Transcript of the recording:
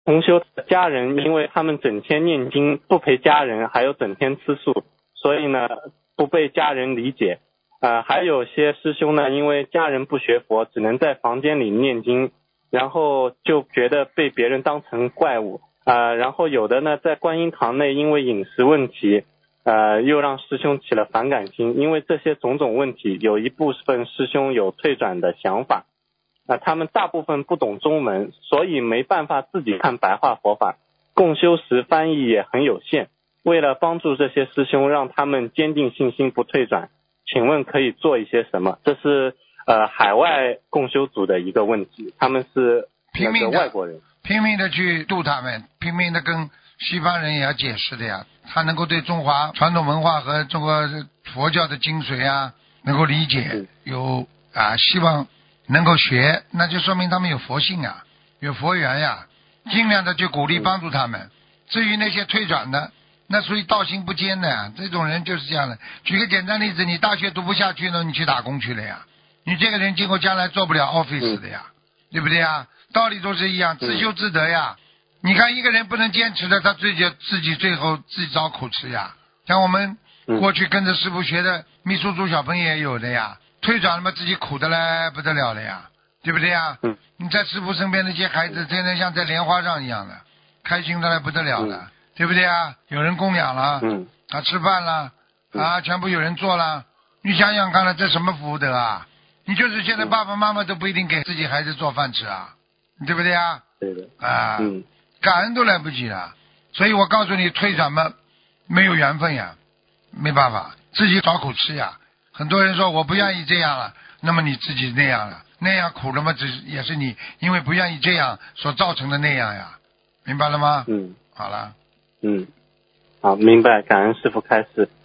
同修的家人，因为他们整天念经不陪家人，还有整天吃素，所以呢不被家人理解。还有些师兄呢，因为家人不学佛，只能在房间里念经，然后就觉得被别人当成怪物。然后有的呢在观音堂内因为饮食问题，又让师兄起了反感心。因为这些种种问题，有一部分师兄有退转的想法。他们大部分不懂中文，所以没办法自己看白话佛法，共修时翻译也很有限。为了帮助这些师兄，让他们坚定信心不退转，请问可以做一些什么？这是海外共修组的一个问题，他们是那个外国人， 拼命的去度他们，拼命的跟西方人也要解释的呀。他能够对中华传统文化和中国佛教的精髓啊能够理解，有希望能够学，那就说明他们有佛性啊，有佛缘呀，尽量的去鼓励帮助他们。至于那些退转的，那属于道心不坚的呀，这种人就是这样的。举个简单例子，你大学读不下去呢，你去打工去了呀，你这个人今后将来做不了 office 的呀，对不对呀？道理都是一样，自修自得呀。你看一个人不能坚持的，他自己最后自己找苦吃呀。像我们过去跟着师父学的秘书处小朋友也有的呀，退转了嘛，自己苦的嘞不得了了呀，对不对呀？你在师父身边那些孩子天天像在莲花上一样的，开心的嘞不得了了，对不对呀？有人供养了，吃饭了，全部有人做了，你想想看了，这什么福德啊？你就是现在爸爸妈妈都不一定给自己孩子做饭吃啊，对不对呀？ 对的， 感恩都来不及了。所以我告诉你，退转嘛，没有缘分呀，没办法，自己找苦吃呀。很多人说我不愿意这样了，那么你自己那样了，那样苦了嘛，也是你因为不愿意这样所造成的那样呀，明白了吗？好了。 好，明白，感恩师父开示。